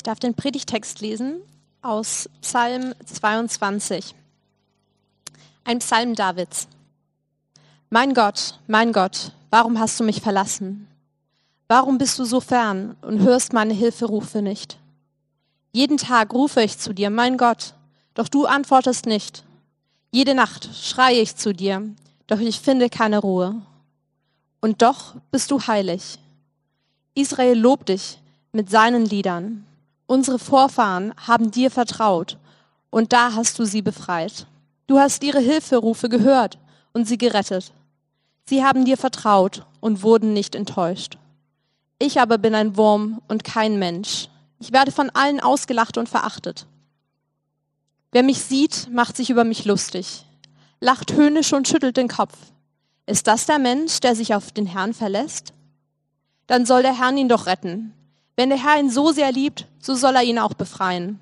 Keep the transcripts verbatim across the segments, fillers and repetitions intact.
darf den Predigtext lesen aus Psalm zweiundzwanzig. Ein Psalm Davids. Mein Gott, mein Gott, warum hast du mich verlassen? Warum bist du so fern und hörst meine Hilferufe nicht? Jeden Tag rufe ich zu dir, mein Gott, doch du antwortest nicht. Jede Nacht schreie ich zu dir, doch ich finde keine Ruhe. Und doch bist du heilig. Israel lobt dich mit seinen Liedern. Unsere Vorfahren haben dir vertraut und da hast du sie befreit. Du hast ihre Hilferufe gehört und sie gerettet. Sie haben dir vertraut und wurden nicht enttäuscht. Ich aber bin ein Wurm und kein Mensch. Ich werde von allen ausgelacht und verachtet. Wer mich sieht, macht sich über mich lustig, lacht höhnisch und schüttelt den Kopf. Ist das der Mensch, der sich auf den Herrn verlässt? Dann soll der Herr ihn doch retten. Wenn der Herr ihn so sehr liebt, so soll er ihn auch befreien.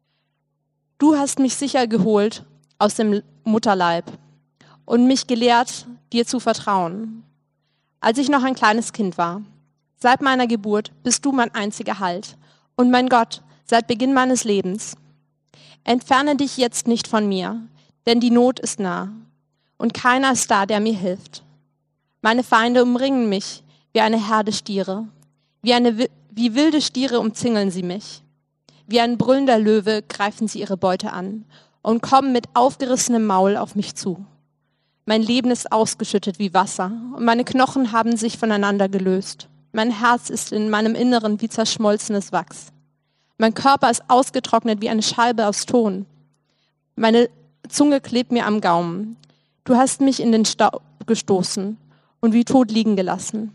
Du hast mich sicher geholt aus dem Mutterleib und mich gelehrt, dir zu vertrauen. Als ich noch ein kleines Kind war, seit meiner Geburt bist du mein einziger Halt und mein Gott seit Beginn meines Lebens. Entferne dich jetzt nicht von mir, denn die Not ist nah und keiner ist da, der mir hilft. Meine Feinde umringen mich wie eine Herde Stiere, wie eine wie wilde Stiere umzingeln sie mich. Wie ein brüllender Löwe greifen sie ihre Beute an und kommen mit aufgerissenem Maul auf mich zu. Mein Leben ist ausgeschüttet wie Wasser und meine Knochen haben sich voneinander gelöst. Mein Herz ist in meinem Inneren wie zerschmolzenes Wachs. Mein Körper ist ausgetrocknet wie eine Scheibe aus Ton. Meine Zunge klebt mir am Gaumen. Du hast mich in den Staub gestoßen und wie tot liegen gelassen.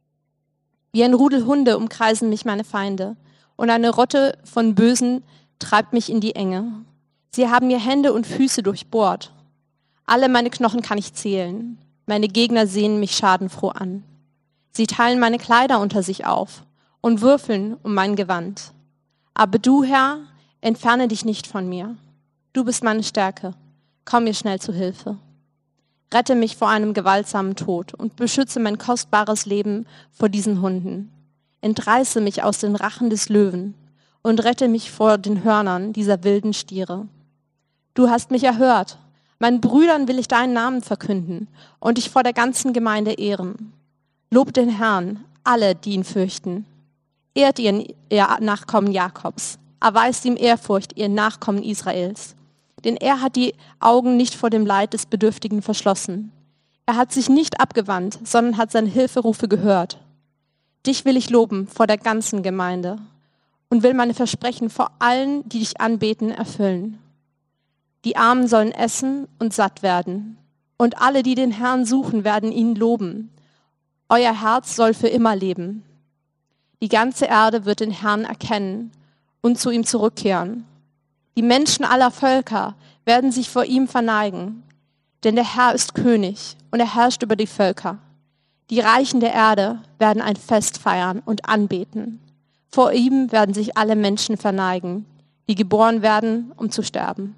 Wie ein Rudel Hunde umkreisen mich meine Feinde und eine Rotte von Bösen treibt mich in die Enge. Sie haben mir Hände und Füße durchbohrt. Alle meine Knochen kann ich zählen. Meine Gegner sehen mich schadenfroh an. Sie teilen meine Kleider unter sich auf und würfeln um mein Gewand. Aber du, Herr, entferne dich nicht von mir. Du bist meine Stärke. Komm mir schnell zu Hilfe. Rette mich vor einem gewaltsamen Tod und beschütze mein kostbares Leben vor diesen Hunden. Entreiße mich aus den Rachen des Löwen und rette mich vor den Hörnern dieser wilden Stiere. Du hast mich erhört. Meinen Brüdern will ich deinen Namen verkünden und dich vor der ganzen Gemeinde ehren. Lobt den Herrn, alle, die ihn fürchten. Ehrt ihr, ihr Nachkommen Jakobs. Erweist ihm Ehrfurcht, ihr Nachkommen Israels. Denn er hat die Augen nicht vor dem Leid des Bedürftigen verschlossen. Er hat sich nicht abgewandt, sondern hat seine Hilferufe gehört. Dich will ich loben vor der ganzen Gemeinde und will meine Versprechen vor allen, die dich anbeten, erfüllen. Die Armen sollen essen und satt werden, und alle, die den Herrn suchen, werden ihn loben. Euer Herz soll für immer leben. Die ganze Erde wird den Herrn erkennen und zu ihm zurückkehren. Die Menschen aller Völker werden sich vor ihm verneigen, denn der Herr ist König und er herrscht über die Völker. Die Reichen der Erde werden ein Fest feiern und anbeten. Vor ihm werden sich alle Menschen verneigen, die geboren werden, um zu sterben.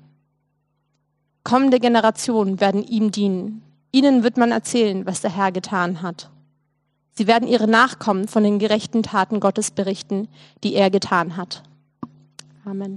Kommende Generationen werden ihm dienen. Ihnen wird man erzählen, was der Herr getan hat. Sie werden ihre Nachkommen von den gerechten Taten Gottes berichten, die er getan hat. Amen.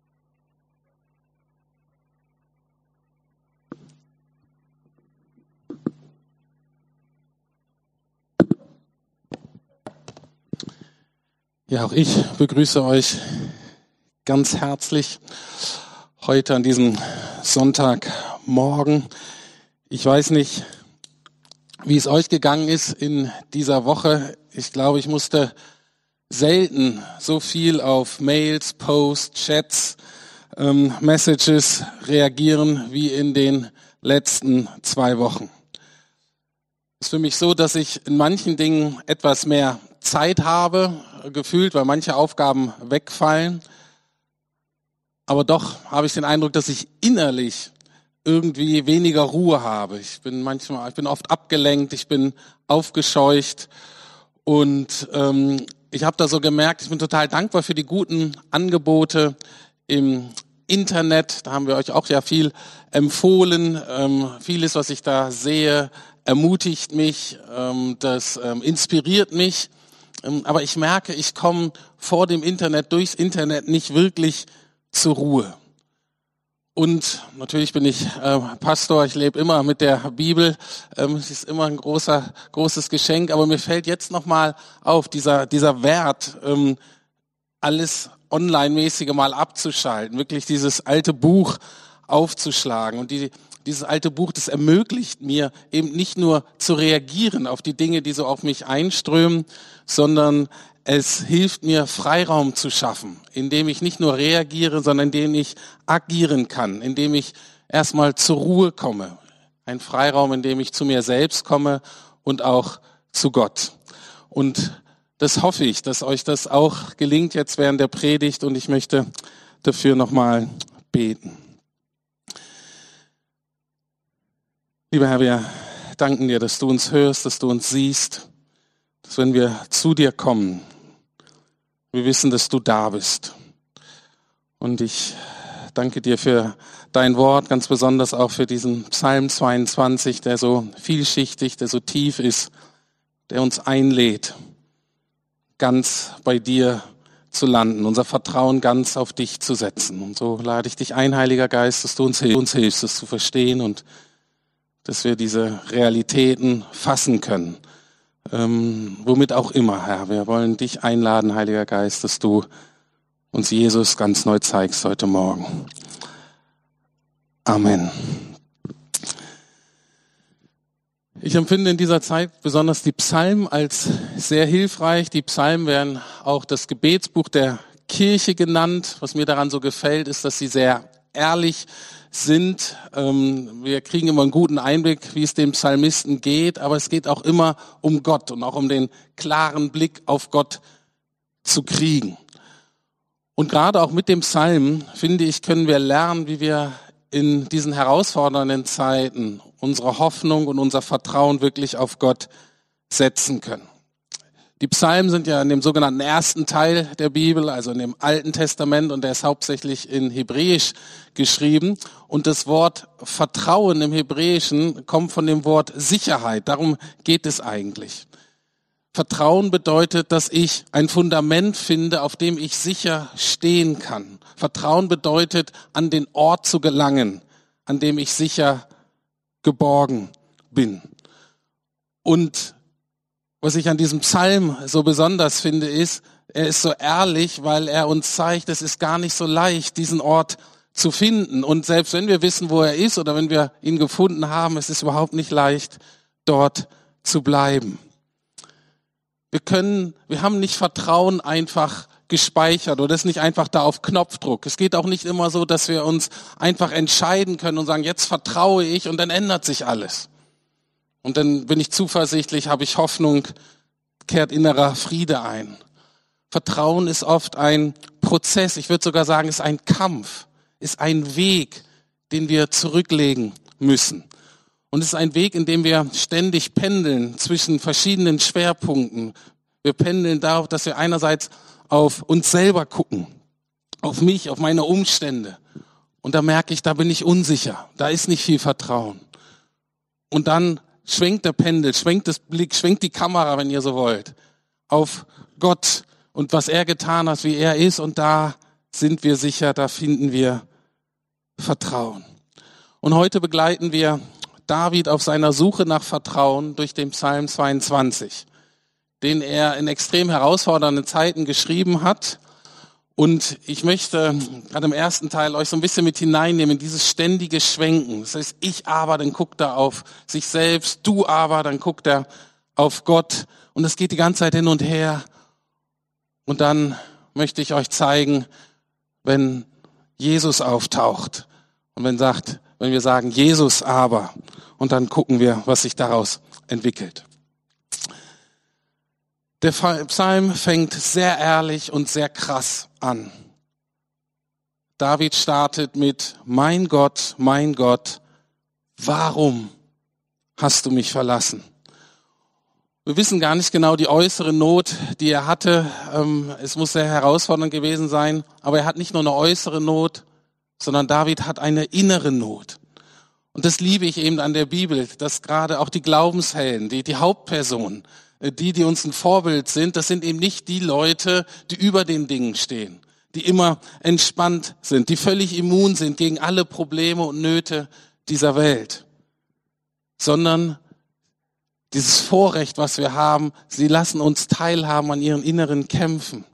Ja, auch ich begrüße euch ganz herzlich heute an diesem Sonntagmorgen. Ich weiß nicht, wie es euch gegangen ist in dieser Woche. Ich glaube, ich musste selten so viel auf Mails, Posts, Chats, ähm, Messages reagieren wie in den letzten zwei Wochen. Es ist für mich so, dass ich in manchen Dingen etwas mehr Zeit habe, gefühlt, weil manche Aufgaben wegfallen. Aber doch habe ich den Eindruck, dass ich innerlich irgendwie weniger Ruhe habe. Ich bin manchmal, ich bin oft abgelenkt, ich bin aufgescheucht und ähm, ich habe da so gemerkt, ich bin total dankbar für die guten Angebote im Internet. Da haben wir euch auch ja viel empfohlen. Ähm, vieles, was ich da sehe, ermutigt mich, ähm, das ähm, inspiriert mich. aber ich merke, ich komme vor dem Internet, durchs Internet nicht wirklich zur Ruhe. Und natürlich bin ich äh, Pastor, ich lebe immer mit der Bibel, ähm, es ist immer ein großer, großes Geschenk, aber mir fällt jetzt nochmal auf, dieser, dieser Wert, ähm, alles Online-mäßige mal abzuschalten, wirklich dieses alte Buch aufzuschlagen. Und die, dieses alte Buch, das ermöglicht mir eben nicht nur zu reagieren auf die Dinge, die so auf mich einströmen, sondern es hilft mir, Freiraum zu schaffen, indem ich nicht nur reagiere, sondern indem ich agieren kann, indem ich erstmal zur Ruhe komme. Ein Freiraum, in dem ich zu mir selbst komme und auch zu Gott. Und das hoffe ich, dass euch das auch gelingt jetzt während der Predigt, und ich möchte dafür nochmal beten. Lieber Herr, wir danken dir, dass du uns hörst, dass du uns siehst, dass wenn wir zu dir kommen, wir wissen, dass du da bist. Und ich danke dir für dein Wort, ganz besonders auch für diesen Psalm zweiundzwanzig, der so vielschichtig, der so tief ist, der uns einlädt, ganz bei dir zu landen, unser Vertrauen ganz auf dich zu setzen. Und so lade ich dich ein, Heiliger Geist, dass du uns hilfst, uns hilfst, das zu verstehen und dass wir diese Realitäten fassen können. Ähm, womit auch immer, Herr. Wir wollen dich einladen, Heiliger Geist, dass du uns Jesus ganz neu zeigst heute Morgen. Amen. Ich empfinde in dieser Zeit besonders die Psalmen als sehr hilfreich. Die Psalmen werden auch das Gebetsbuch der Kirche genannt. Was mir daran so gefällt, ist, dass sie sehr ehrlich sind. Wir kriegen immer einen guten Einblick, wie es dem Psalmisten geht, aber es geht auch immer um Gott und auch um den klaren Blick auf Gott zu kriegen. Und gerade auch mit dem Psalm, finde ich, können wir lernen, wie wir in diesen herausfordernden Zeiten unsere Hoffnung und unser Vertrauen wirklich auf Gott setzen können. Die Psalmen sind ja in dem sogenannten ersten Teil der Bibel, also in dem Alten Testament, und der ist hauptsächlich in Hebräisch geschrieben. Und das Wort Vertrauen im Hebräischen kommt von dem Wort Sicherheit. Darum geht es eigentlich. Vertrauen bedeutet, dass ich ein Fundament finde, auf dem ich sicher stehen kann. Vertrauen bedeutet, an den Ort zu gelangen, an dem ich sicher geborgen bin. Und was ich an diesem Psalm so besonders finde, ist, er ist so ehrlich, weil er uns zeigt, es ist gar nicht so leicht, diesen Ort zu finden. Und selbst wenn wir wissen, wo er ist oder wenn wir ihn gefunden haben, es ist überhaupt nicht leicht, dort zu bleiben. Wir können, wir haben nicht Vertrauen einfach gespeichert oder ist nicht einfach da auf Knopfdruck. Es geht auch nicht immer so, dass wir uns einfach entscheiden können und sagen, jetzt vertraue ich und dann ändert sich alles. Und dann bin ich zuversichtlich, habe ich Hoffnung, kehrt innerer Friede ein. Vertrauen ist oft ein Prozess, ich würde sogar sagen, ist ein Kampf, ist ein Weg, den wir zurücklegen müssen. Und es ist ein Weg, in dem wir ständig pendeln zwischen verschiedenen Schwerpunkten. Wir pendeln darauf, dass wir einerseits auf uns selber gucken, auf mich, auf meine Umstände. Und da merke ich, da bin ich unsicher, da ist nicht viel Vertrauen. Und dann schwenkt der Pendel, schwenkt das Blick, schwenkt die Kamera, wenn ihr so wollt, auf Gott und was er getan hat, wie er ist. Und da sind wir sicher, da finden wir Vertrauen. Und heute begleiten wir David auf seiner Suche nach Vertrauen durch den Psalm zweiundzwanzig, den er in extrem herausfordernden Zeiten geschrieben hat. Und ich möchte gerade im ersten Teil euch so ein bisschen mit hineinnehmen in dieses ständige Schwenken. Das heißt, ich aber, dann guckt er auf sich selbst, du aber, dann guckt er auf Gott. Und das geht die ganze Zeit hin und her. Und dann möchte ich euch zeigen, wenn Jesus auftaucht und wenn sagt, wenn wir sagen, Jesus aber, und dann gucken wir, was sich daraus entwickelt. Der Psalm fängt sehr ehrlich und sehr krass an. David startet mit, mein Gott, mein Gott, warum hast du mich verlassen? Wir wissen gar nicht genau die äußere Not, die er hatte. Es muss sehr herausfordernd gewesen sein, aber er hat nicht nur eine äußere Not, sondern David hat eine innere Not. Und das liebe ich eben an der Bibel, dass gerade auch die Glaubenshelden, die, die Hauptpersonen, die, die uns ein Vorbild sind, das sind eben nicht die Leute, die über den Dingen stehen, die immer entspannt sind, die völlig immun sind gegen alle Probleme und Nöte dieser Welt, sondern dieses Vorrecht, was wir haben, sie lassen uns teilhaben an ihren inneren Kämpfen.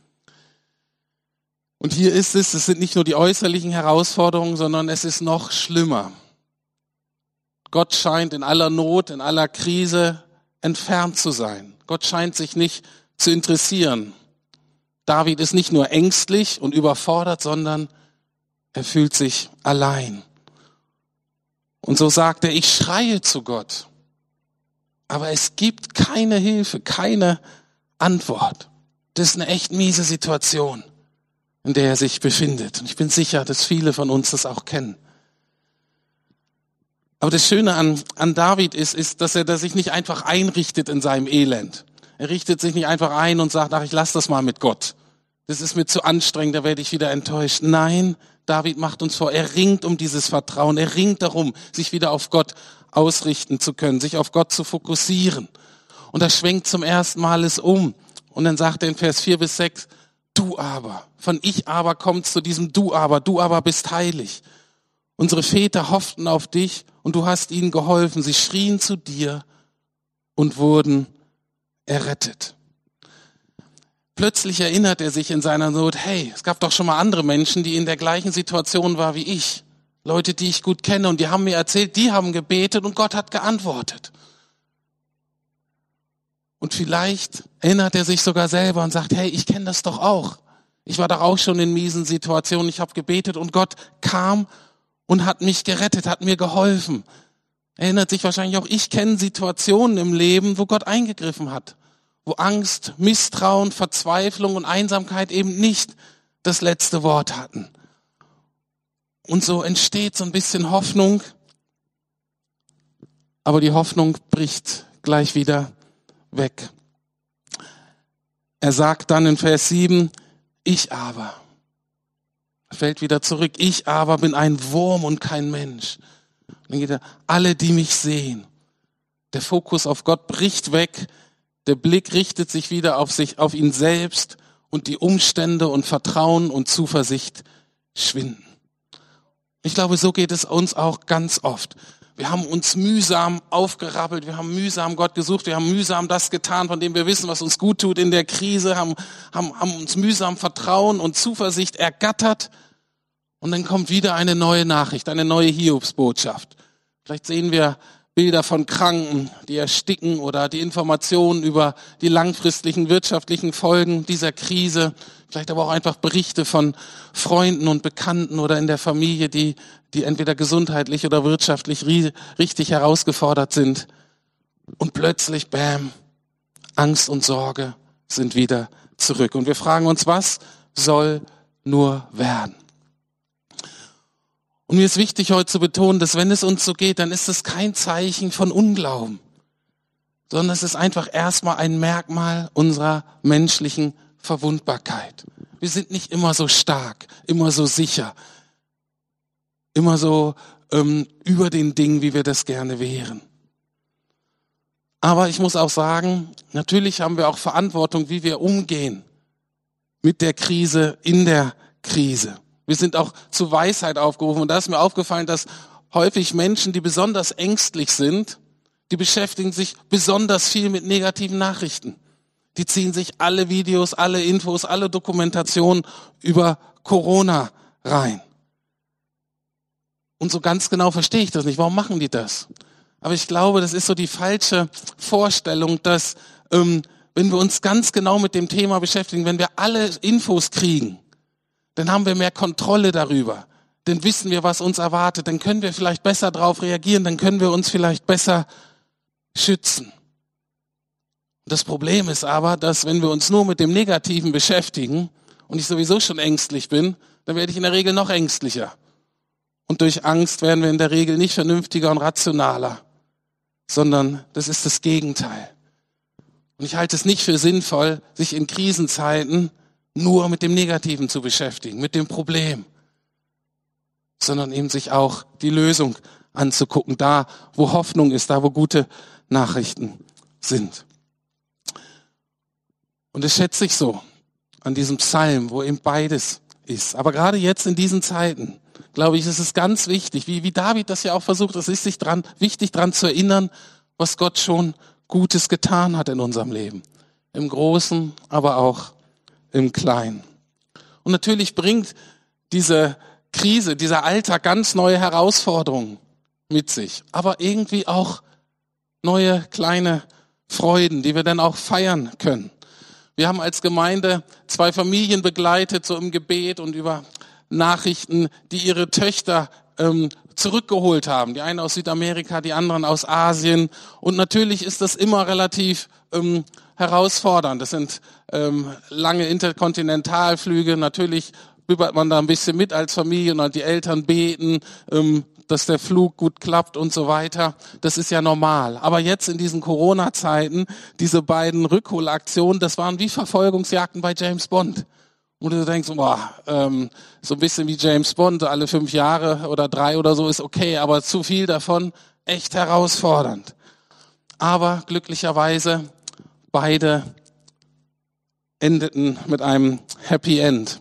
Und hier ist es, es sind nicht nur die äußerlichen Herausforderungen, sondern es ist noch schlimmer. Gott scheint in aller Not, in aller Krise entfernt zu sein. Gott scheint sich nicht zu interessieren. David ist nicht nur ängstlich und überfordert, sondern er fühlt sich allein. Und so sagt er, ich schreie zu Gott, aber es gibt keine Hilfe, keine Antwort. Das ist eine echt miese Situation, in der er sich befindet. Und ich bin sicher, dass viele von uns das auch kennen. Aber das Schöne an, an David ist, ist, dass er das sich nicht einfach einrichtet in seinem Elend. Er richtet sich nicht einfach ein und sagt, ach, ich lasse das mal mit Gott. Das ist mir zu anstrengend, da werde ich wieder enttäuscht. Nein, David macht uns vor, er ringt um dieses Vertrauen. Er ringt darum, sich wieder auf Gott ausrichten zu können, sich auf Gott zu fokussieren. Und er schwenkt zum ersten Mal es um. Und dann sagt er in Vers vier bis sechs, du aber, von ich aber kommt zu diesem du aber, du aber bist heilig. Unsere Väter hofften auf dich und du hast ihnen geholfen. Sie schrien zu dir und wurden errettet. Plötzlich erinnert er sich in seiner Not, hey, es gab doch schon mal andere Menschen, die in der gleichen Situation waren wie ich. Leute, die ich gut kenne und die haben mir erzählt, die haben gebetet und Gott hat geantwortet. Und vielleicht erinnert er sich sogar selber und sagt, hey, ich kenne das doch auch. Ich war doch auch schon in miesen Situationen, ich habe gebetet und Gott kam und hat mich gerettet, hat mir geholfen. Erinnert sich wahrscheinlich auch, ich kenne Situationen im Leben, wo Gott eingegriffen hat. Wo Angst, Misstrauen, Verzweiflung und Einsamkeit eben nicht das letzte Wort hatten. Und so entsteht so ein bisschen Hoffnung, aber die Hoffnung bricht gleich wieder weg. Er sagt dann in Vers sieben, ich aber, er fällt wieder zurück, ich aber bin ein Wurm und kein Mensch. Dann geht er, alle, die mich sehen. Der Fokus auf Gott bricht weg, der Blick richtet sich wieder auf sich, auf ihn selbst und die Umstände und Vertrauen und Zuversicht schwinden. Ich glaube, so geht es uns auch ganz oft. Wir haben uns mühsam aufgerappelt, wir haben mühsam Gott gesucht, wir haben mühsam das getan, von dem wir wissen, was uns gut tut in der Krise, haben, haben, haben uns mühsam Vertrauen und Zuversicht ergattert und dann kommt wieder eine neue Nachricht, eine neue Hiobsbotschaft. Vielleicht sehen wir Bilder von Kranken, die ersticken oder die Informationen über die langfristigen wirtschaftlichen Folgen dieser Krise. Vielleicht aber auch einfach Berichte von Freunden und Bekannten oder in der Familie, die, die entweder gesundheitlich oder wirtschaftlich richtig herausgefordert sind. Und plötzlich, bam, Angst und Sorge sind wieder zurück. Und wir fragen uns, was soll nur werden? Und mir ist wichtig, heute zu betonen, dass wenn es uns so geht, dann ist es kein Zeichen von Unglauben, sondern es ist einfach erstmal ein Merkmal unserer menschlichen Verwundbarkeit. Wir sind nicht immer so stark, immer so sicher, immer so ähm, über den Dingen, wie wir das gerne wären. Aber ich muss auch sagen, natürlich haben wir auch Verantwortung, wie wir umgehen mit der Krise, in der Krise. Wir sind auch zu Weisheit aufgerufen und da ist mir aufgefallen, dass häufig Menschen, die besonders ängstlich sind, die beschäftigen sich besonders viel mit negativen Nachrichten. Die ziehen sich alle Videos, alle Infos, alle Dokumentationen über Corona rein. Und so ganz genau verstehe ich das nicht. Warum machen die das? Aber ich glaube, das ist so die falsche Vorstellung, dass ähm, wenn wir uns ganz genau mit dem Thema beschäftigen, wenn wir alle Infos kriegen, dann haben wir mehr Kontrolle darüber. Dann wissen wir, was uns erwartet. Dann können wir vielleicht besser darauf reagieren. Dann können wir uns vielleicht besser schützen. Das Problem ist aber, dass wenn wir uns nur mit dem Negativen beschäftigen und ich sowieso schon ängstlich bin, dann werde ich in der Regel noch ängstlicher. Und durch Angst werden wir in der Regel nicht vernünftiger und rationaler, sondern das ist das Gegenteil. Und ich halte es nicht für sinnvoll, sich in Krisenzeiten nur mit dem Negativen zu beschäftigen, mit dem Problem, sondern eben sich auch die Lösung anzugucken, da wo Hoffnung ist, da wo gute Nachrichten sind. Und das schätze ich so an diesem Psalm, wo eben beides ist. Aber gerade jetzt in diesen Zeiten, glaube ich, ist es ganz wichtig, wie, wie David das ja auch versucht, es ist sich dran, wichtig dran zu erinnern, was Gott schon Gutes getan hat in unserem Leben. Im Großen, aber auch im Kleinen. Und natürlich bringt diese Krise, dieser Alltag ganz neue Herausforderungen mit sich. Aber irgendwie auch neue kleine Freuden, die wir dann auch feiern können. Wir haben als Gemeinde zwei Familien begleitet, so im Gebet und über Nachrichten, die ihre Töchter ähm, zurückgeholt haben. Die eine aus Südamerika, die anderen aus Asien. Und natürlich ist das immer relativ ähm, herausfordernd. Das sind ähm, lange Interkontinentalflüge. Natürlich bibbert man da ein bisschen mit als Familie und die Eltern beten, ähm, dass der Flug gut klappt und so weiter. Das ist ja normal. Aber jetzt in diesen Corona-Zeiten, diese beiden Rückholaktionen, das waren wie Verfolgungsjagden bei James Bond. Und du denkst, boah, ähm, so ein bisschen wie James Bond, alle fünf Jahre oder drei oder so ist okay, aber zu viel davon echt herausfordernd. Aber glücklicherweise beide endeten mit einem Happy End.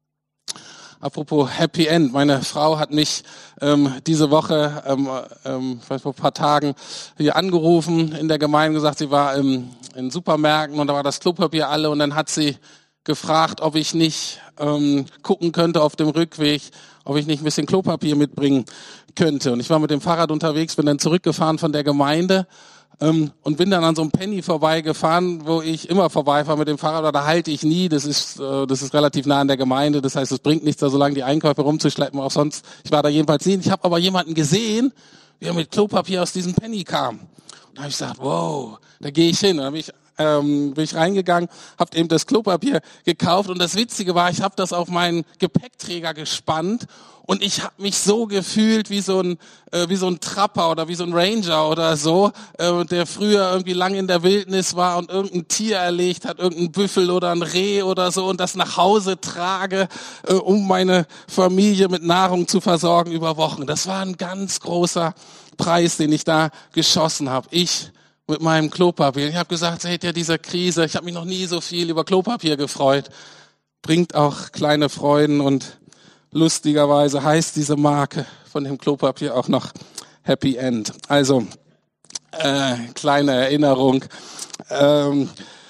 Apropos Happy End, meine Frau hat mich ähm, diese Woche, ähm, ähm, vor ein paar Tagen hier angerufen in der Gemeinde, gesagt, sie war im, in Supermärkten und da war das Klopapier alle und dann hat sie gefragt, ob ich nicht ähm, gucken könnte auf dem Rückweg, ob ich nicht ein bisschen Klopapier mitbringen könnte. Und ich war mit dem Fahrrad unterwegs, bin dann zurückgefahren von der Gemeinde ähm, und bin dann an so einem Penny vorbeigefahren, wo ich immer vorbeifahre mit dem Fahrrad, aber da halte ich nie. Das ist äh, das ist relativ nah an der Gemeinde, das heißt, es bringt nichts, da so lange die Einkäufe rumzuschleppen. Auch sonst, ich war da jedenfalls nie. Ich habe aber jemanden gesehen, wie er mit Klopapier aus diesem Penny kam. Und da habe ich gesagt, wow, da gehe ich hin. Da habe ich Ähm, bin ich reingegangen, habe eben das Klopapier gekauft und das Witzige war, ich habe das auf meinen Gepäckträger gespannt und ich habe mich so gefühlt wie so ein äh, wie so ein Trapper oder wie so ein Ranger oder so, äh, der früher irgendwie lang in der Wildnis war und irgendein Tier erlegt hat, irgendein Büffel oder ein Reh oder so und das nach Hause trage, äh, um meine Familie mit Nahrung zu versorgen über Wochen. Das war ein ganz großer Preis, den ich da geschossen habe. Ich mit meinem Klopapier. Ich habe gesagt, seht ihr, diese Krise, ich habe mich noch nie so viel über Klopapier gefreut. Bringt auch kleine Freuden und lustigerweise heißt diese Marke von dem Klopapier auch noch Happy End. Also, äh, kleine Erinnerung. Ähm,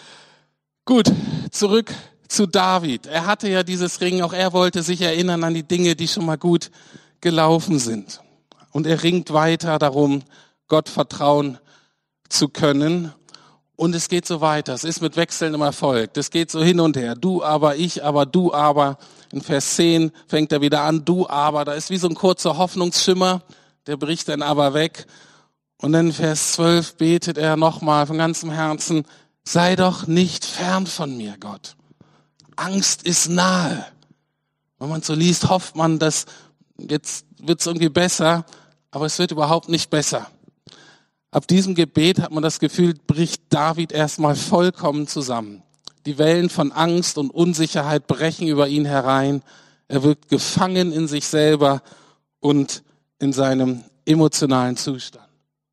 gut, zurück zu David. Er hatte ja dieses Ringen, auch er wollte sich erinnern an die Dinge, die schon mal gut gelaufen sind. Und er ringt weiter darum, Gott vertrauen zu können. Und es geht so weiter. Es ist mit wechselndem Erfolg. Das geht so hin und her. Du aber, ich aber, du aber. In Vers zehn fängt er wieder an. Du aber. Da ist wie so ein kurzer Hoffnungsschimmer. Der bricht dann aber weg. Und dann in Vers zwölf betet er nochmal von ganzem Herzen. Sei doch nicht fern von mir, Gott. Angst ist nahe. Wenn man so liest, hofft man, dass jetzt wird es irgendwie besser. Aber es wird überhaupt nicht besser. Ab diesem Gebet hat man das Gefühl, bricht David erstmal vollkommen zusammen. Die Wellen von Angst und Unsicherheit brechen über ihn herein. Er wirkt gefangen in sich selber und in seinem emotionalen Zustand.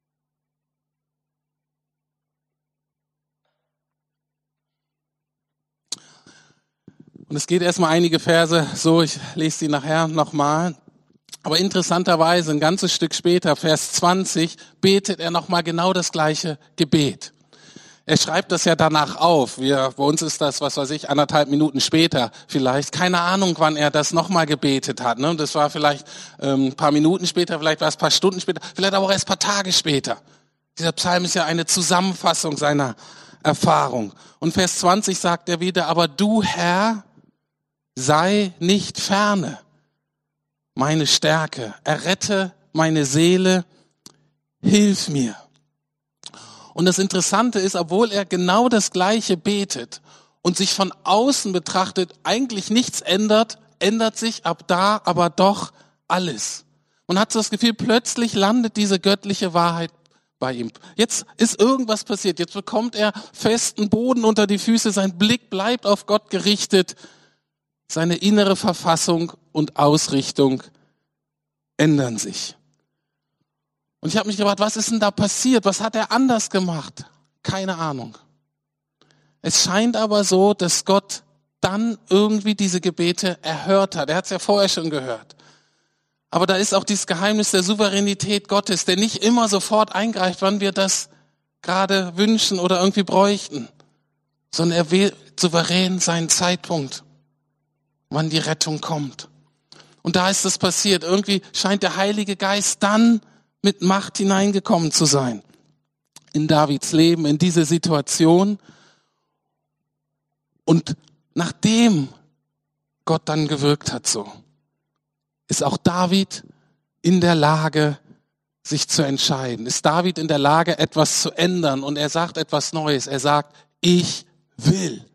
Und es geht erstmal einige Verse so, ich lese sie nachher nochmal. Aber interessanterweise, ein ganzes Stück später, Vers zwanzig, betet er nochmal genau das gleiche Gebet. Er schreibt das ja danach auf. Wir, bei uns ist das, was weiß ich, anderthalb Minuten später vielleicht. Keine Ahnung, wann er das nochmal gebetet hat. Ne? Das war vielleicht ähm, ein paar Minuten später, vielleicht war es ein paar Stunden später, vielleicht aber auch erst ein paar Tage später. Dieser Psalm ist ja eine Zusammenfassung seiner Erfahrung. Und Vers zwanzig sagt er wieder, aber du, Herr, sei nicht ferne. Meine Stärke, errette meine Seele, hilf mir. Und das Interessante ist, obwohl er genau das Gleiche betet und sich von außen betrachtet eigentlich nichts ändert, ändert sich ab da aber doch alles. Man hat so das Gefühl, plötzlich landet diese göttliche Wahrheit bei ihm. Jetzt ist irgendwas passiert, jetzt bekommt er festen Boden unter die Füße, sein Blick bleibt auf Gott gerichtet. Seine innere Verfassung und Ausrichtung ändern sich. Und ich habe mich gefragt, was ist denn da passiert? Was hat er anders gemacht? Keine Ahnung. Es scheint aber so, dass Gott dann irgendwie diese Gebete erhört hat. Er hat es ja vorher schon gehört. Aber da ist auch dieses Geheimnis der Souveränität Gottes, der nicht immer sofort eingreift, wann wir das gerade wünschen oder irgendwie bräuchten, sondern er wählt souverän seinen Zeitpunkt, wann die Rettung kommt. Und da ist es passiert. Irgendwie scheint der Heilige Geist dann mit Macht hineingekommen zu sein in Davids Leben, in diese Situation. Und nachdem Gott dann gewirkt hat so, ist auch David in der Lage, sich zu entscheiden. Ist David in der Lage, etwas zu ändern? Und er sagt etwas Neues. Er sagt, ich will.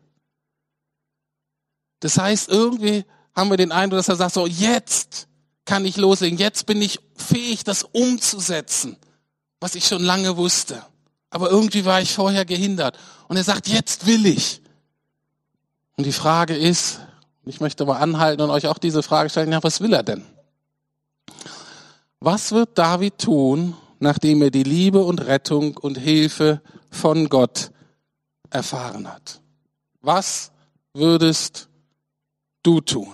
Das heißt, irgendwie haben wir den Eindruck, dass er sagt, so jetzt kann ich loslegen. Jetzt bin ich fähig, das umzusetzen, was ich schon lange wusste. Aber irgendwie war ich vorher gehindert. Und er sagt, jetzt will ich. Und die Frage ist, ich möchte mal anhalten und euch auch diese Frage stellen, ja, was will er denn? Was wird David tun, nachdem er die Liebe und Rettung und Hilfe von Gott erfahren hat? Was würdest du tun?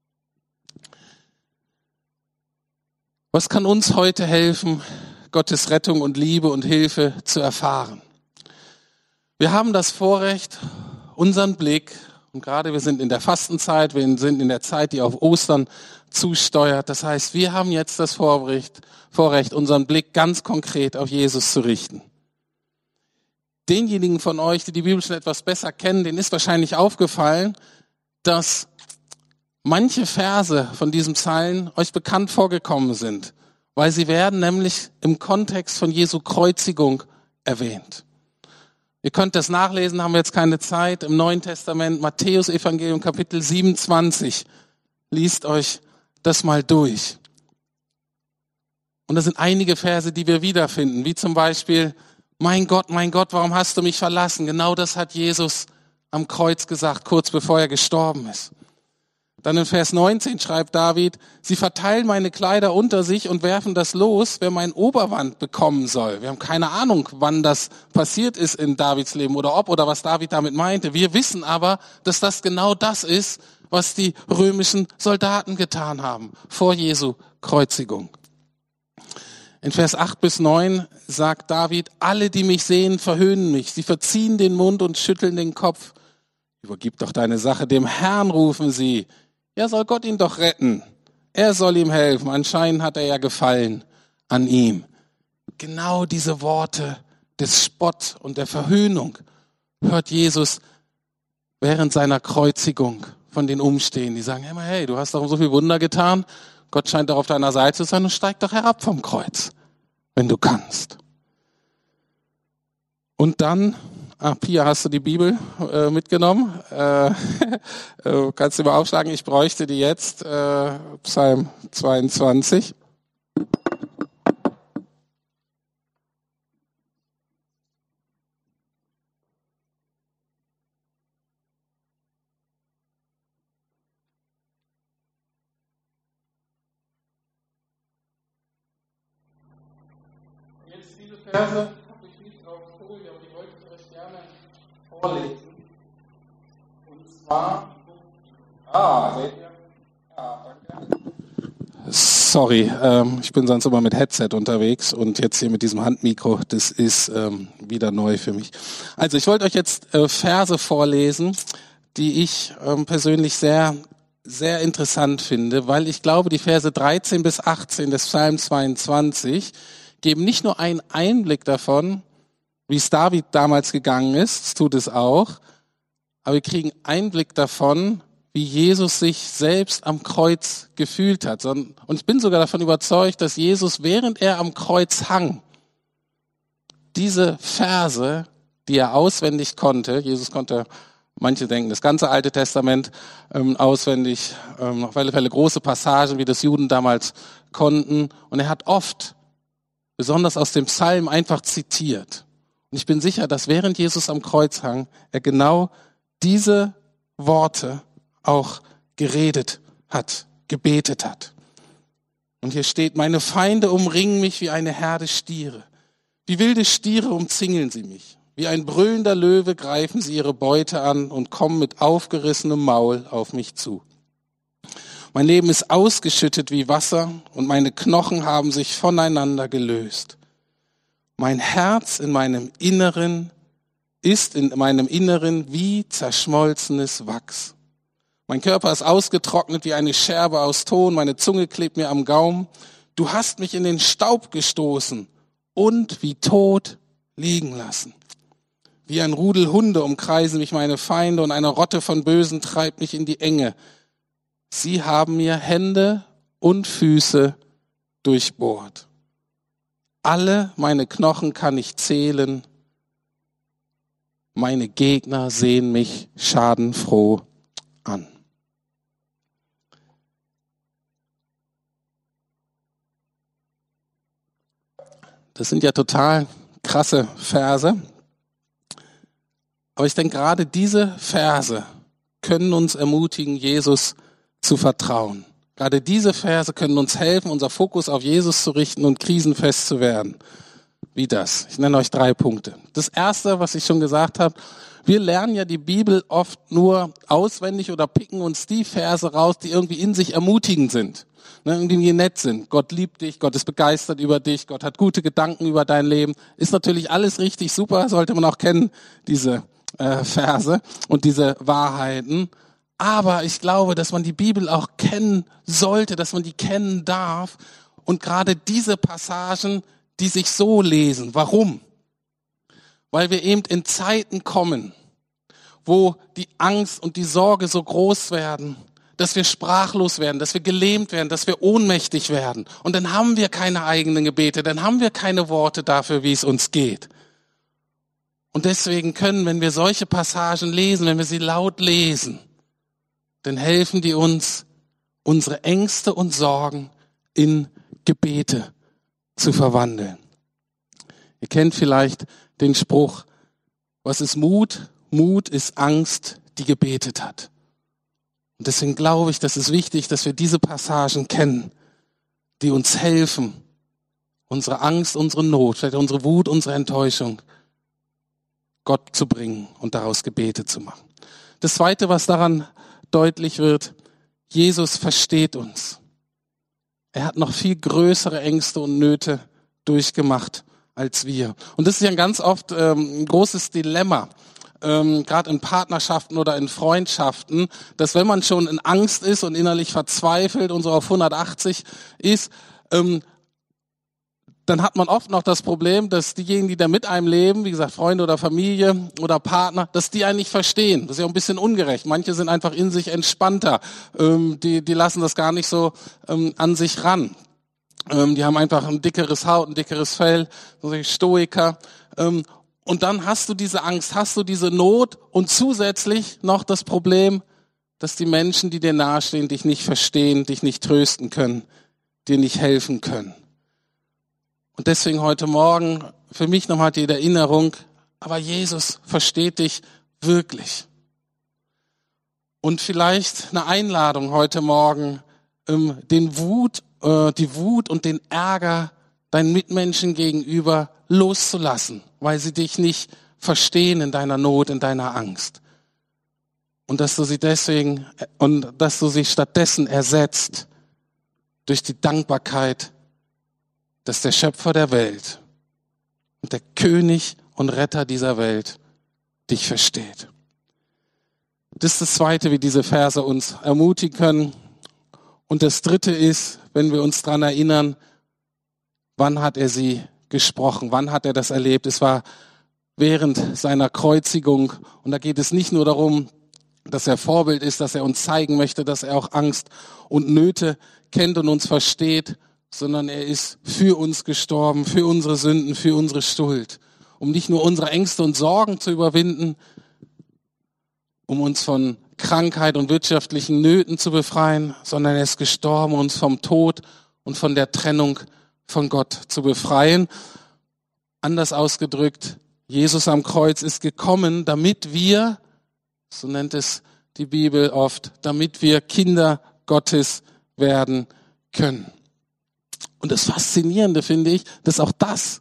Was kann uns heute helfen, Gottes Rettung und Liebe und Hilfe zu erfahren? Wir haben das Vorrecht, unseren Blick, und gerade wir sind in der Fastenzeit, wir sind in der Zeit, die auf Ostern zusteuert. Das heißt, wir haben jetzt das Vorrecht, Vorrecht, unseren Blick ganz konkret auf Jesus zu richten. Denjenigen von euch, die die Bibel schon etwas besser kennen, denen ist wahrscheinlich aufgefallen, dass manche Verse von diesem Psalm euch bekannt vorgekommen sind, weil sie werden nämlich im Kontext von Jesu Kreuzigung erwähnt. Ihr könnt das nachlesen, haben wir jetzt keine Zeit, im Neuen Testament, Matthäus Evangelium Kapitel siebenundzwanzig. Liest euch das mal durch. Und das sind einige Verse, die wir wiederfinden, wie zum Beispiel, mein Gott, mein Gott, warum hast du mich verlassen? Genau das hat Jesus am Kreuz gesagt, kurz bevor er gestorben ist. Dann in Vers neunzehn schreibt David, sie verteilen meine Kleider unter sich und werfen das los, wer mein Oberwand bekommen soll. Wir haben keine Ahnung, wann das passiert ist in Davids Leben oder ob oder was David damit meinte. Wir wissen aber, dass das genau das ist, was die römischen Soldaten getan haben vor Jesu Kreuzigung. In Vers acht bis neun sagt David, alle, die mich sehen, verhöhnen mich. Sie verziehen den Mund und schütteln den Kopf. Übergib doch deine Sache dem Herrn, rufen sie. Ja, soll Gott ihn doch retten. Er soll ihm helfen. Anscheinend hat er ja Gefallen an ihm. Genau diese Worte des Spott und der Verhöhnung hört Jesus während seiner Kreuzigung von den Umstehenden. Die sagen immer, hey, du hast doch so viel Wunder getan. Gott scheint doch auf deiner Seite zu sein und steig doch herab vom Kreuz, wenn du kannst. Und dann, ah, Pia, hast du die Bibel äh, mitgenommen? Äh, äh, kannst du mal aufschlagen, ich bräuchte die jetzt, äh, Psalm zweiundzwanzig. Jetzt diese Verse habe ich nicht auf Folie, aber die wollte ich euch gerne vorlesen. Und zwar, ah, seht ihr? Ja, danke. Sorry, ähm, ich bin sonst immer mit Headset unterwegs und jetzt hier mit diesem Handmikro, das ist ähm, wieder neu für mich. Also ich wollte euch jetzt äh, Verse vorlesen, die ich ähm, persönlich sehr, sehr interessant finde, weil ich glaube, die Verse dreizehn bis achtzehn des Psalm zweiundzwanzig geben nicht nur einen Einblick davon, wie es David damals gegangen ist, das tut es auch, aber wir kriegen Einblick davon, wie Jesus sich selbst am Kreuz gefühlt hat. Und ich bin sogar davon überzeugt, dass Jesus, während er am Kreuz hang, diese Verse, die er auswendig konnte, Jesus konnte, manche denken, das ganze Alte Testament ähm, auswendig, ähm, auf alle Fälle große Passagen, wie das Juden damals konnten. Und er hat oft, besonders aus dem Psalm, einfach zitiert. Und ich bin sicher, dass während Jesus am Kreuz hang, er genau diese Worte auch geredet hat, gebetet hat. Und hier steht, meine Feinde umringen mich wie eine Herde Stiere. Wie wilde Stiere umzingeln sie mich. Wie ein brüllender Löwe greifen sie ihre Beute an und kommen mit aufgerissenem Maul auf mich zu. Mein Leben ist ausgeschüttet wie Wasser und meine Knochen haben sich voneinander gelöst. Mein Herz in meinem Inneren ist in meinem Inneren wie zerschmolzenes Wachs. Mein Körper ist ausgetrocknet wie eine Scherbe aus Ton, meine Zunge klebt mir am Gaumen. Du hast mich in den Staub gestoßen und wie tot liegen lassen. Wie ein Rudel Hunde umkreisen mich meine Feinde und eine Rotte von Bösen treibt mich in die Enge. Sie haben mir Hände und Füße durchbohrt. Alle meine Knochen kann ich zählen. Meine Gegner sehen mich schadenfroh an. Das sind ja total krasse Verse. Aber ich denke, gerade diese Verse können uns ermutigen, Jesus zu vertrauen. Gerade diese Verse können uns helfen, unser Fokus auf Jesus zu richten und krisenfest zu werden. Wie das? Ich nenne euch drei Punkte. Das erste, was ich schon gesagt habe, wir lernen ja die Bibel oft nur auswendig oder picken uns die Verse raus, die irgendwie in sich ermutigend sind. Ne, irgendwie nett sind. Gott liebt dich, Gott ist begeistert über dich, Gott hat gute Gedanken über dein Leben. Ist natürlich alles richtig super, sollte man auch kennen, diese äh, Verse und diese Wahrheiten. Aber ich glaube, dass man die Bibel auch kennen sollte, dass man die kennen darf. Und gerade diese Passagen, die sich so lesen. Warum? Weil wir eben in Zeiten kommen, wo die Angst und die Sorge so groß werden, dass wir sprachlos werden, dass wir gelähmt werden, dass wir ohnmächtig werden. Und dann haben wir keine eigenen Gebete, dann haben wir keine Worte dafür, wie es uns geht. Und deswegen können, wenn wir solche Passagen lesen, wenn wir sie laut lesen, dann helfen die uns, unsere Ängste und Sorgen in Gebete zu verwandeln. Ihr kennt vielleicht den Spruch, was ist Mut? Mut ist Angst, die gebetet hat. Und deswegen glaube ich, dass es wichtig, dass wir diese Passagen kennen, die uns helfen, unsere Angst, unsere Not, vielleicht unsere Wut, unsere Enttäuschung Gott zu bringen und daraus Gebete zu machen. Das Zweite, was daran deutlich wird, Jesus versteht uns. Er hat noch viel größere Ängste und Nöte durchgemacht als wir. Und das ist ja ganz oft ähm, ein großes Dilemma, ähm, gerade in Partnerschaften oder in Freundschaften, dass wenn man schon in Angst ist und innerlich verzweifelt und so auf hundertachtzig ist, ähm, dann hat man oft noch das Problem, dass diejenigen, die da mit einem leben, wie gesagt, Freunde oder Familie oder Partner, dass die einen nicht verstehen. Das ist ja auch ein bisschen ungerecht. Manche sind einfach in sich entspannter. Ähm, die, die lassen das gar nicht so ähm, an sich ran. Ähm, die haben einfach ein dickeres Haut, ein dickeres Fell, so Stoiker. Ähm, und dann hast du diese Angst, hast du diese Not und zusätzlich noch das Problem, dass die Menschen, die dir nahestehen, dich nicht verstehen, dich nicht trösten können, dir nicht helfen können. Und deswegen heute Morgen für mich nochmal die Erinnerung, aber Jesus versteht dich wirklich. Und vielleicht eine Einladung heute Morgen, ähm, den Wut, äh, die Wut und den Ärger deinen Mitmenschen gegenüber loszulassen, weil sie dich nicht verstehen in deiner Not, in deiner Angst. Und dass du sie deswegen, und dass du sie stattdessen ersetzt durch die Dankbarkeit, dass der Schöpfer der Welt und der König und Retter dieser Welt dich versteht. Das ist das Zweite, wie diese Verse uns ermutigen können. Und das Dritte ist, wenn wir uns daran erinnern, wann hat er sie gesprochen, wann hat er das erlebt? Es war während seiner Kreuzigung. Und da geht es nicht nur darum, dass er Vorbild ist, dass er uns zeigen möchte, dass er auch Angst und Nöte kennt und uns versteht, sondern er ist für uns gestorben, für unsere Sünden, für unsere Schuld, um nicht nur unsere Ängste und Sorgen zu überwinden, um uns von Krankheit und wirtschaftlichen Nöten zu befreien, sondern er ist gestorben, um uns vom Tod und von der Trennung von Gott zu befreien. Anders ausgedrückt, Jesus am Kreuz ist gekommen, damit wir, so nennt es die Bibel oft, damit wir Kinder Gottes werden können. Und das Faszinierende finde ich, dass auch das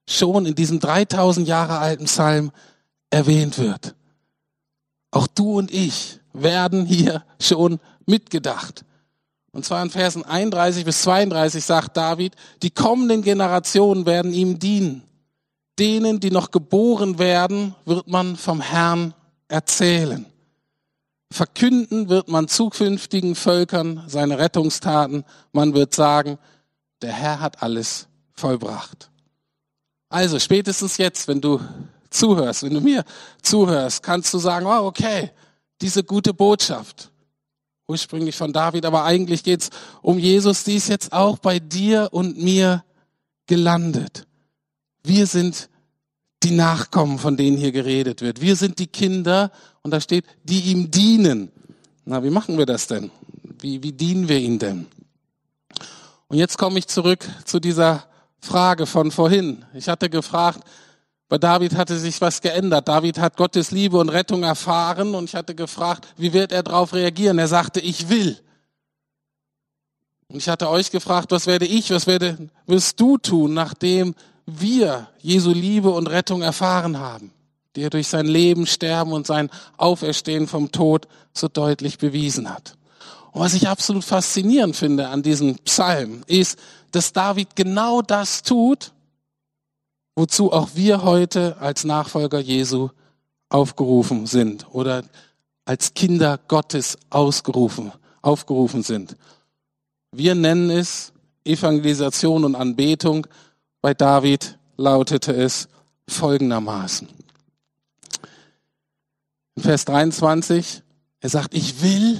schon in diesem dreitausend Jahre alten Psalm erwähnt wird. Auch du und ich werden hier schon mitgedacht. Und zwar in Versen einunddreißig bis zweiunddreißig sagt David, die kommenden Generationen werden ihm dienen. Denen, die noch geboren werden, wird man vom Herrn erzählen. Verkünden wird man zukünftigen Völkern seine Rettungstaten. Man wird sagen, der Herr hat alles vollbracht. Also spätestens jetzt, wenn du zuhörst, wenn du mir zuhörst, kannst du sagen, oh okay, diese gute Botschaft, ursprünglich von David, aber eigentlich geht's um Jesus, die ist jetzt auch bei dir und mir gelandet. Wir sind die Nachkommen, von denen hier geredet wird. Wir sind die Kinder, und da steht, die ihm dienen. Na, wie machen wir das denn? Wie, wie dienen wir ihm denn? Und jetzt komme ich zurück zu dieser Frage von vorhin. Ich hatte gefragt, bei David hatte sich was geändert. David hat Gottes Liebe und Rettung erfahren und ich hatte gefragt, wie wird er darauf reagieren? Er sagte, ich will. Und ich hatte euch gefragt, was werde ich, was werde, wirst du tun, nachdem wir Jesu Liebe und Rettung erfahren haben, die er durch sein Leben, Sterben und sein Auferstehen vom Tod so deutlich bewiesen hat. Und was ich absolut faszinierend finde an diesem Psalm, ist, dass David genau das tut, wozu auch wir heute als Nachfolger Jesu aufgerufen sind oder als Kinder Gottes ausgerufen, aufgerufen sind. Wir nennen es Evangelisation und Anbetung. Bei David lautete es folgendermaßen. In Vers dreiundzwanzig, er sagt, ich will,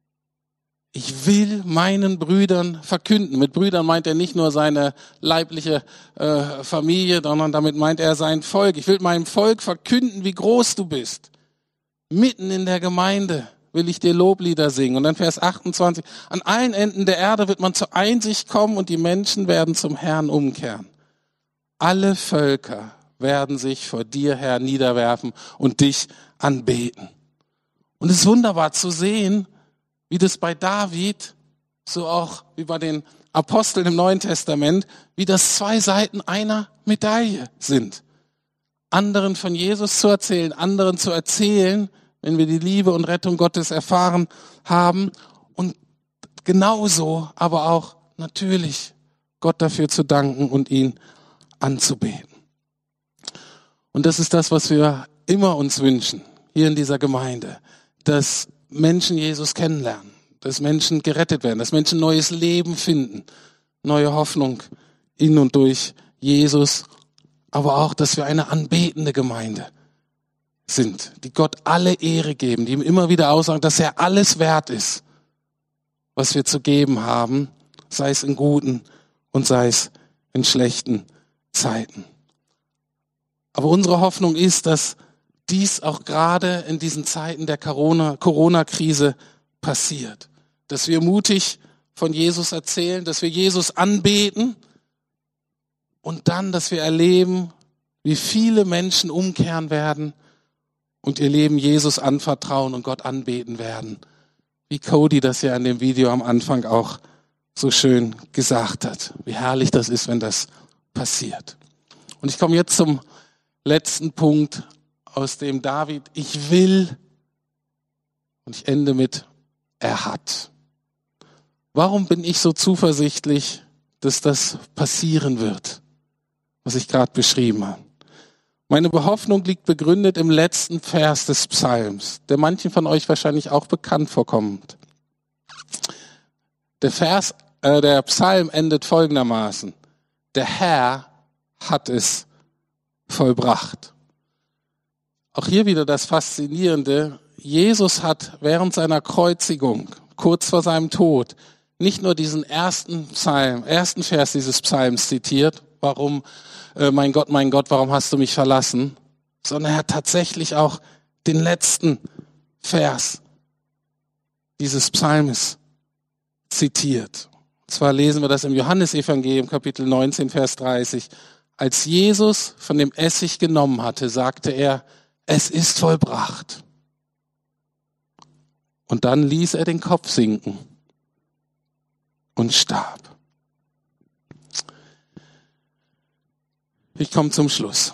ich will meinen Brüdern verkünden. Mit Brüdern meint er nicht nur seine leibliche äh, Familie, sondern damit meint er sein Volk. Ich will meinem Volk verkünden, wie groß du bist. Mitten in der Gemeinde will ich dir Loblieder singen. Und dann Vers achtundzwanzig, an allen Enden der Erde wird man zur Einsicht kommen und die Menschen werden zum Herrn umkehren. Alle Völker werden sich vor dir, Herr, niederwerfen und dich anbeten. Und es ist wunderbar zu sehen, wie das bei David, so auch wie bei den Aposteln im Neuen Testament, wie das zwei Seiten einer Medaille sind. Anderen von Jesus zu erzählen, anderen zu erzählen, wenn wir die Liebe und Rettung Gottes erfahren haben und genauso aber auch natürlich Gott dafür zu danken und ihn anzubeten. Und das ist das, was wir immer uns wünschen, hier in dieser Gemeinde, dass Menschen Jesus kennenlernen, dass Menschen gerettet werden, dass Menschen neues Leben finden, neue Hoffnung in und durch Jesus, aber auch, dass wir eine anbetende Gemeinde sind, die Gott alle Ehre geben, die ihm immer wieder aussagen, dass er alles wert ist, was wir zu geben haben, sei es in guten und sei es in schlechten Zeiten. Aber unsere Hoffnung ist, dass dies auch gerade in diesen Zeiten der Corona, Corona-Krise passiert. Dass wir mutig von Jesus erzählen, dass wir Jesus anbeten und dann, dass wir erleben, wie viele Menschen umkehren werden und ihr Leben Jesus anvertrauen und Gott anbeten werden. Wie Cody das ja in dem Video am Anfang auch so schön gesagt hat. Wie herrlich das ist, wenn das passiert. Und ich komme jetzt zum letzten Punkt, aus dem David, ich will, und ich ende mit, er hat. Warum bin ich so zuversichtlich, dass das passieren wird, was ich gerade beschrieben habe? Meine Hoffnung liegt begründet im letzten Vers des Psalms, der manchen von euch wahrscheinlich auch bekannt vorkommt. Der Vers, äh, der Psalm endet folgendermaßen: Der Herr hat es vollbracht. Auch hier wieder das Faszinierende: Jesus hat während seiner Kreuzigung, kurz vor seinem Tod, nicht nur diesen ersten Psalm, ersten Vers dieses Psalms zitiert, warum, äh, mein Gott, mein Gott, warum hast du mich verlassen, sondern er hat tatsächlich auch den letzten Vers dieses Psalmes zitiert. Und zwar lesen wir das im Johannesevangelium, Kapitel neunzehn, Vers dreißig. Als Jesus von dem Essig genommen hatte, sagte er, es ist vollbracht. Und dann ließ er den Kopf sinken und starb. Ich komme zum Schluss.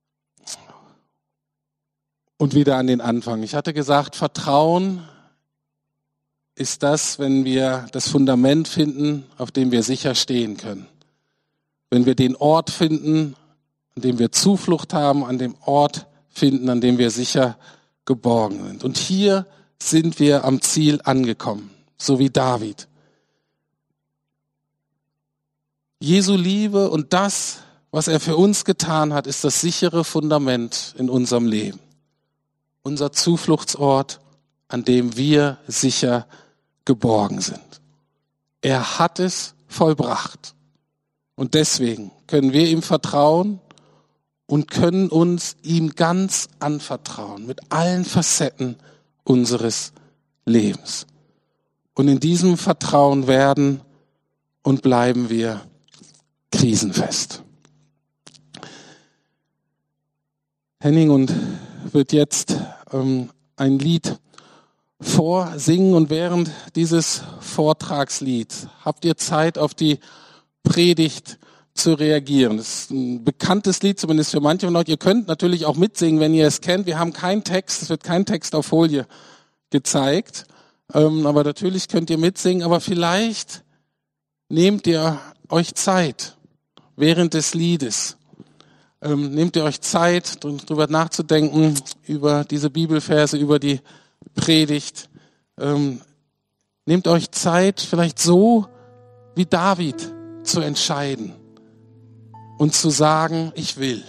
Und wieder an den Anfang. Ich hatte gesagt, Vertrauen ist das, wenn wir das Fundament finden, auf dem wir sicher stehen können. Wenn wir den Ort finden, an dem wir Zuflucht haben, an dem Ort finden, an dem wir sicher geborgen sind. Und hier sind wir am Ziel angekommen, so wie David. Jesu Liebe und das, was er für uns getan hat, ist das sichere Fundament in unserem Leben. Unser Zufluchtsort, an dem wir sicher geborgen sind. Er hat es vollbracht. Und deswegen können wir ihm vertrauen und können uns ihm ganz anvertrauen, mit allen Facetten unseres Lebens. Und in diesem Vertrauen werden und bleiben wir krisenfest. Henning und wird jetzt ähm, ein Lied vorsingen und während dieses Vortragslied habt ihr Zeit, auf die Predigt zu reagieren. Das ist ein bekanntes Lied, zumindest für manche von euch. Ihr könnt natürlich auch mitsingen, wenn ihr es kennt. Wir haben keinen Text, es wird kein Text auf Folie gezeigt, ähm, aber natürlich könnt ihr mitsingen, aber vielleicht nehmt ihr euch Zeit während des Liedes. Ähm, nehmt ihr euch Zeit, darüber nachzudenken, über diese Bibelverse, über die Predigt. Ähm, nehmt euch Zeit, vielleicht so wie David zu entscheiden und zu sagen, ich will.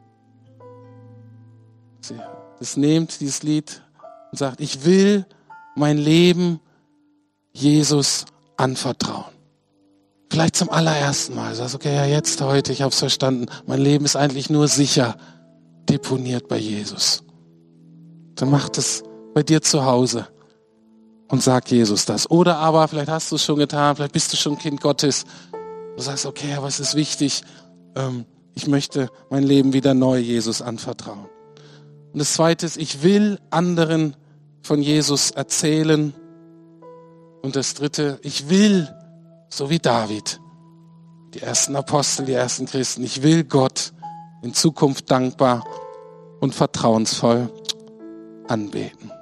Das nehmt dieses Lied und sagt, ich will mein Leben Jesus anvertrauen. Vielleicht zum allerersten Mal. Sagst, okay, ja jetzt, heute, ich habe es verstanden. Mein Leben ist eigentlich nur sicher deponiert bei Jesus. Dann mach das bei dir zu Hause und sag Jesus das. Oder aber, vielleicht hast du es schon getan, vielleicht bist du schon Kind Gottes. Du sagst, okay, aber es ist wichtig, ähm, ich möchte mein Leben wieder neu Jesus anvertrauen. Und das Zweite ist, ich will anderen von Jesus erzählen. Und das Dritte, ich will, so wie David, die ersten Apostel, die ersten Christen, ich will Gott in Zukunft dankbar und vertrauensvoll anbeten.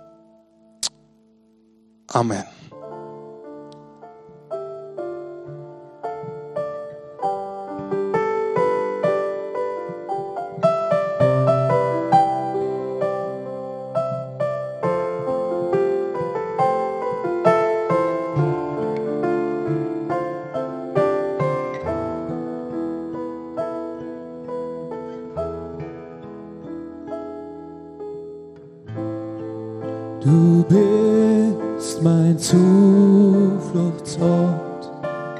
Amen. Du bist mein Zufluchtsort,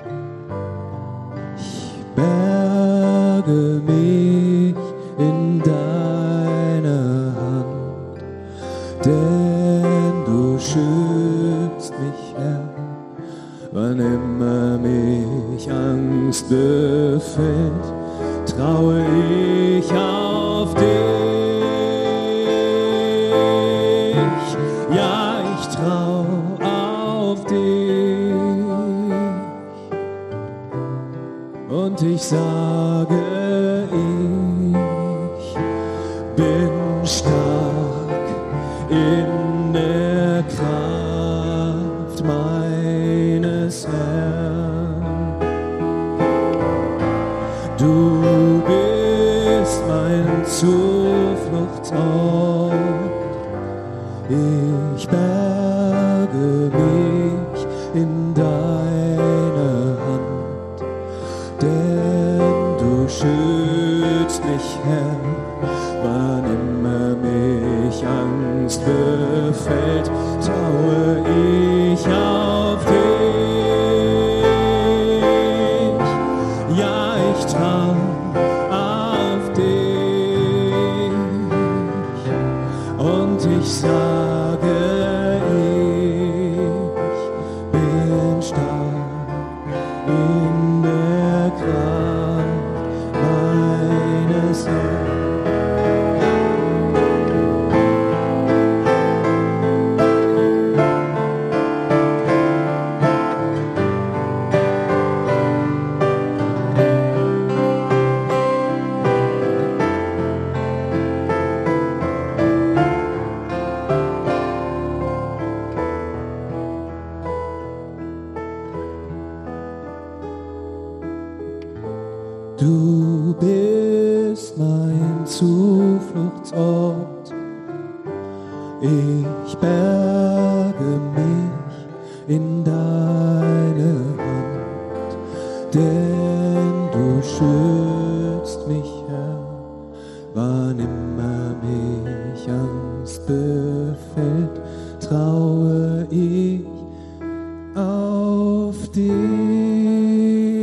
ich berge mich in deine Hand, denn du schützt mich, Herr, wann immer mich Angst befällt, traue ich auf dich. Ja, ich trau auf dich und ich sage, ich bin stark in der Kraft meines Herrn. Du bist mein Zufluchtsort. Ich berge mich in deine Hand, denn du schützt mich, Herr, wann immer mich Angst befällt, traue ich auf dich. Ja, ich trau auf dich und ich sage, Du bist mein Zufluchtsort. Ich berge mich in deine Hand, denn du schützt mich, Herr, wann immer mich Angst befällt, traue ich auf dich.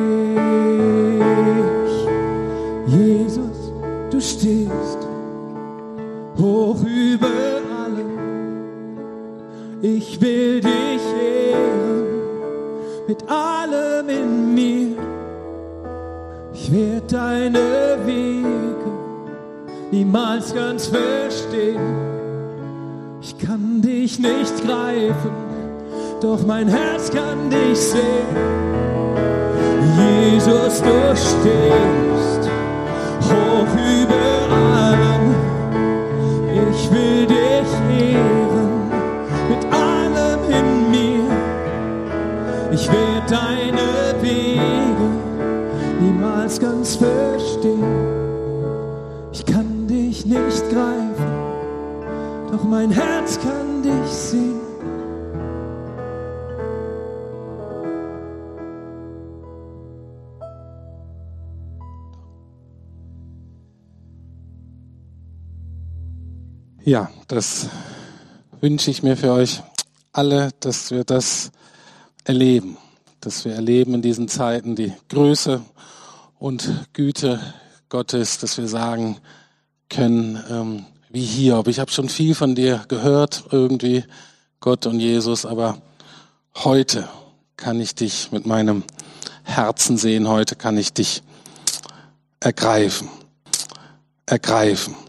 Jesus, du stehst hoch über allem. Ich will dich ehren mit allem in mir. Ich werde deine Wege niemals ganz verstehen. Ich kann dich nicht greifen, doch mein Herz kann dich sehen. Jesus, du stehst hoch über allem. Ich will dich ehren mit allem in mir. Ich werde deine Wege niemals ganz verstehen. Ich kann dich nicht greifen, doch mein Herz kann dich sehen. Ja, das wünsche ich mir für euch alle, dass wir das erleben, dass wir erleben in diesen Zeiten die Größe und Güte Gottes, dass wir sagen können, ähm, wie Hiob, ich habe schon viel von dir gehört, irgendwie Gott und Jesus, aber heute kann ich dich mit meinem Herzen sehen, heute kann ich dich ergreifen, ergreifen.